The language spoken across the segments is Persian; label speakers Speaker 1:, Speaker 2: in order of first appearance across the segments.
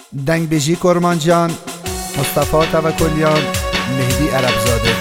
Speaker 1: دنگ بژی کرمانجان، مصطفی توکلیان، مهدی عربزاده.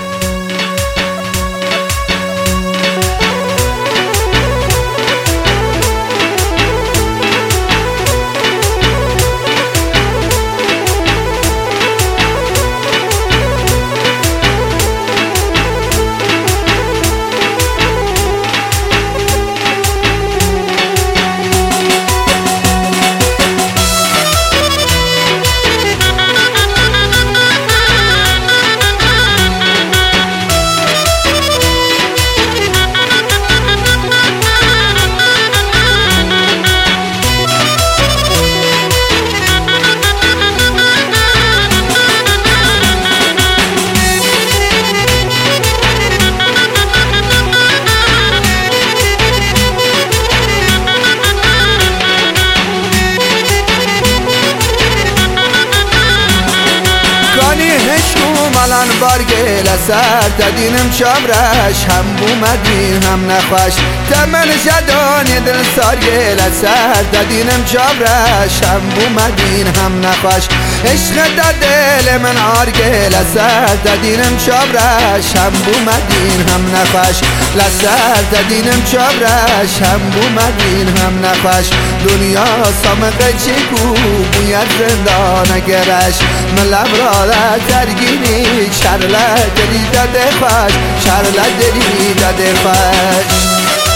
Speaker 2: مالان بارگه لسر دادینم چابرش هم بومدین هم نخوش تمن جدانی دل سارگه لسر دادینم چابرش هم بومدین هم نخوش عشق دا دل من آرگه لسر دادینم چابرش هم بومدین هم نخوش لسر دادینم چابرش هم بومدین هم نخوش دنیا سامقه چگو بوید زندان گرش ملب را ترگینی شرله دلی داده خوش شرله دلی داده خوش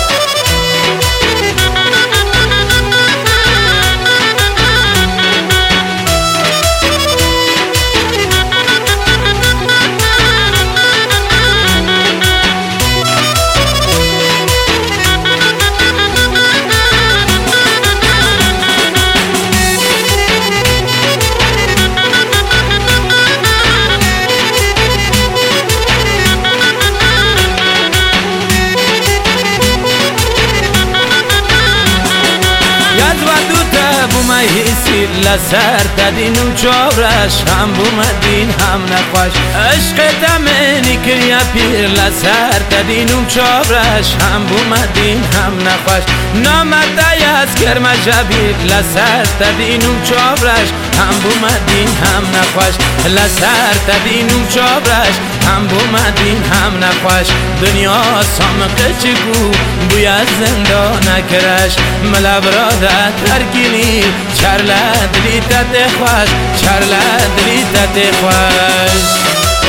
Speaker 3: هیسی لسر دادین و چابرش هم بومدین هم نخوش عشق تمنی کریا پیر لسر دادین و چابرش هم بومدین هم نخوش نامردای از کرم جبیر لسر دادین و چابرش هم بومدین هم نخوش لسر دادین و چابرش هم بومدین هم نخوش دنیا سامقه چگو بوی از زندان کرش ملب را ترگینی چرله دلی داده خوش چرله دلی داده خوش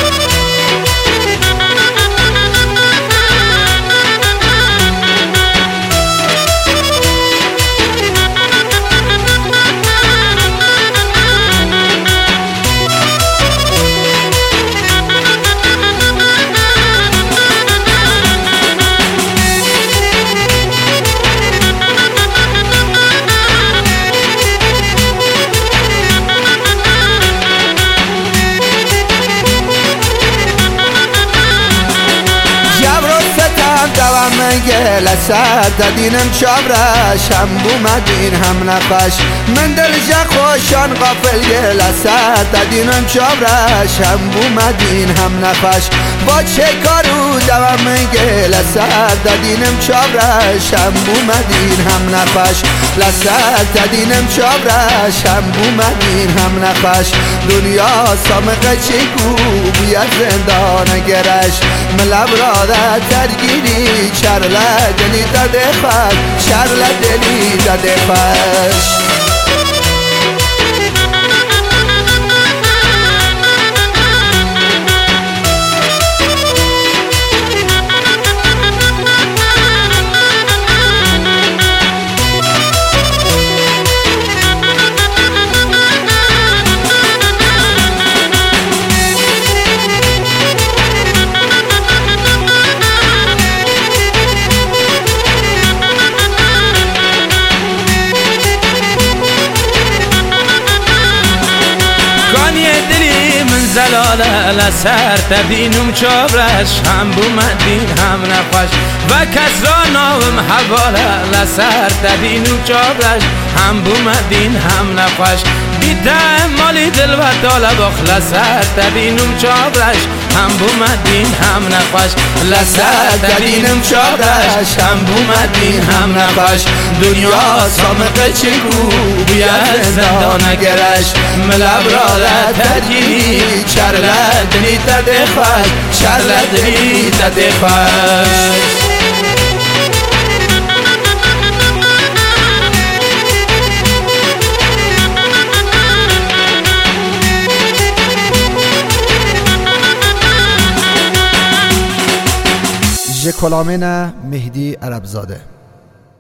Speaker 2: مگه لسر دادینم چابرش هم بومدین هم نخوش من دل جا خوشان غافل یه لسر دادینم چابرش هم بومدین هم نخوش با چه کارو دوام مگه لسر دادینم چابرش هم بومدین هم نخوش لسر دادینم چابرش هم بومدین هم نخوش دنیا سامقه چگو بیاد زندان گرش ملب را ترگیری شرله دلی داده خوش شرله دلی داده خوش
Speaker 3: زلاله لسر دادینم چابرش هم بومدین هم نخوش و کس را ناوم حواله لسر دادینم چابرش هم بومدین هم نخوش ایده مالی دل و داله باخ لسر ددینم چابرش هم بومدین هم نخوش
Speaker 2: لسر ددینم چابرش هم بومدین هم نخوش دنیا سامقه چگو بیاد زندان گرش ملبرالت تجی چرلدنی تده خوش چرلدنی تده خوش
Speaker 1: ژ کلامن مهدی عربزاده.